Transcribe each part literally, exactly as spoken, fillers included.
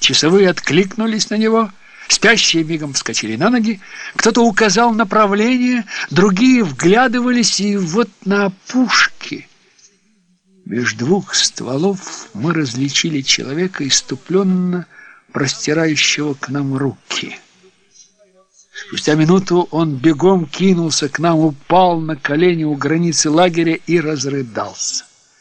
Часовые откликнулись на него, спящие мигом вскочили на ноги, кто-то указал направление, другие вглядывались, и вот на опушке между двух стволов мы различили человека, исступленно простирающего к нам руки. Спустя минуту он бегом кинулся к нам, упал на колени у границы лагеря и разрыдался.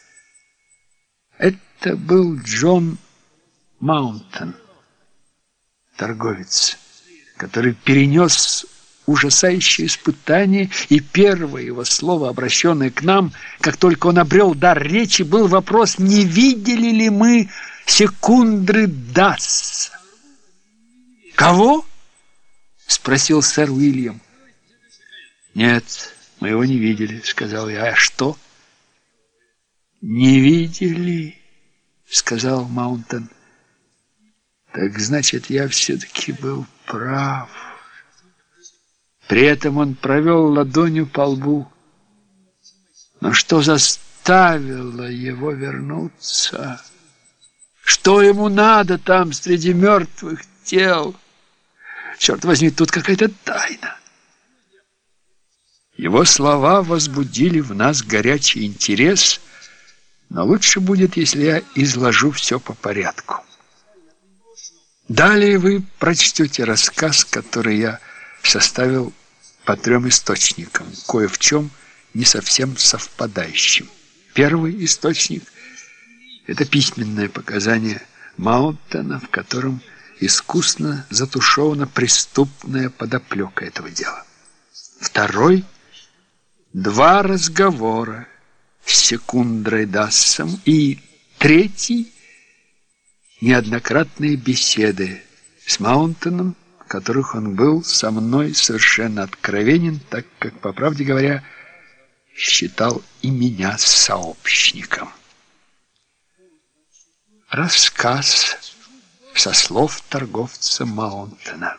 Это был Джон Маунтон, торговец, который перенес ужасающее испытание, и первое его слово, обращенное к нам, как только он обрел дар речи, был вопрос, не видели ли мы Секундры Дасса. «Кого?» — спросил сэр Уильям. «Нет, мы его не видели», — сказал я. «А что?» «Не видели», — сказал Маунтон. «Так значит, я все-таки был прав». При этом он провел ладонью по лбу. Но что заставило его вернуться? Что ему надо там среди мертвых тел? Черт возьми, тут какая-то тайна. Его слова возбудили в нас горячий интерес, но лучше будет, если я изложу все по порядку. Далее вы прочтете рассказ, который я составил по трем источникам, кое в чем не совсем совпадающим. Первый источник – это письменное показание Маунтона, в котором искусно затушевана преступная подоплека этого дела. Второй – два разговора с Секундрой Дассом. И третий – неоднократные беседы с Маунтоном, в которых он был со мной совершенно откровенен, так как, по правде говоря, считал и меня сообщником. Рассказ со слов торговца Маунтона.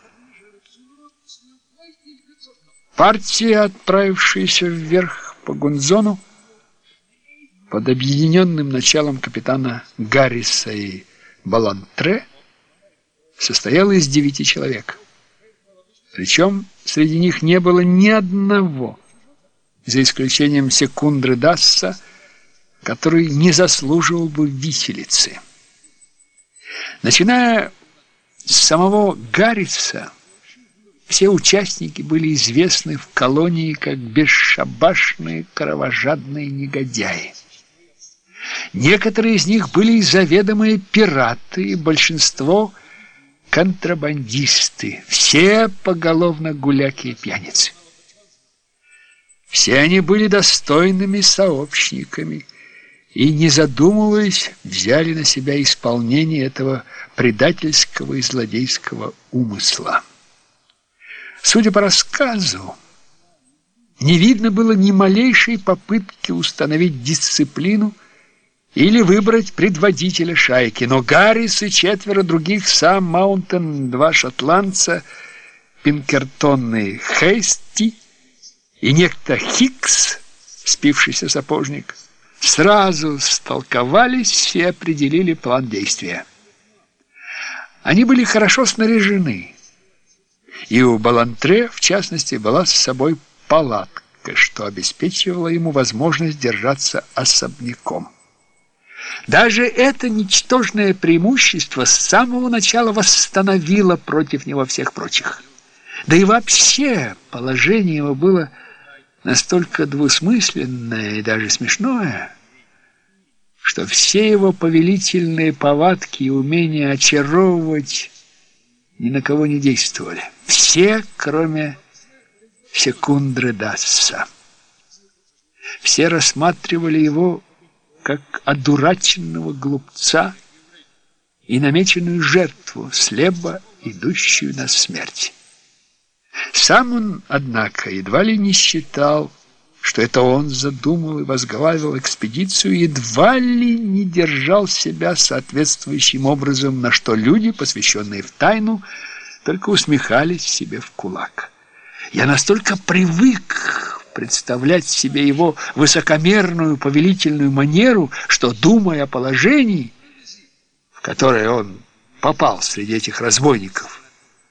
Партия, отправившаяся вверх по Гудзону под объединенным началом капитана Гарриса и Баллантре, состояла из девяти человек. Причем среди них не было ни одного, за исключением Секундры Дасса, который не заслуживал бы виселицы. Начиная с самого Гарриса, все участники были известны в колонии как бесшабашные кровожадные негодяи. Некоторые из них были заведомые пираты, и большинство – контрабандисты, все поголовно гуляки и пьяницы. Все они были достойными сообщниками и, не задумываясь, взяли на себя исполнение этого предательского и злодейского умысла. Судя по рассказу, не видно было ни малейшей попытки установить дисциплину или выбрать предводителя шайки, но Гаррис и четверо других, сам Маунтон, два шотландца, Пинкертон и Хейсти и некто Хикс, спившийся сапожник, сразу столковались и определили план действия. Они были хорошо снаряжены, и у Баллантре, в частности, была с собой палатка, что обеспечивало ему возможность держаться особняком. Даже это ничтожное преимущество с самого начала восстановило против него всех прочих. Да и вообще положение его было настолько двусмысленное и даже смешное, что все его повелительные повадки и умения очаровывать ни на кого не действовали. Все, кроме Секундры Дасса. Все рассматривали его как одураченного глупца и намеченную жертву, слепо идущую на смерть. Сам он, однако, едва ли не считал, что это он задумал и возглавил экспедицию, едва ли не держал себя соответствующим образом, на что люди, посвященные в тайну, только усмехались себе в кулак. Я настолько привык представлять себе его высокомерную повелительную манеру, что, думая о положении, в которое он попал среди этих разбойников.